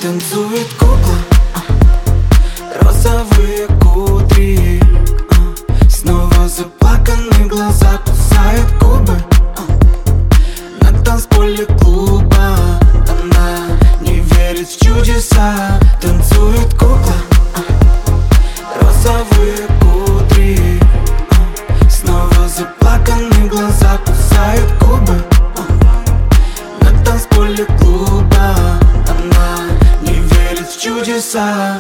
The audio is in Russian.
Танцует кукла, розовые кудри, снова заплаканные глаза, кусает губы на танцполе клуба. Она не верит в чудеса. Танцует кукла, розовые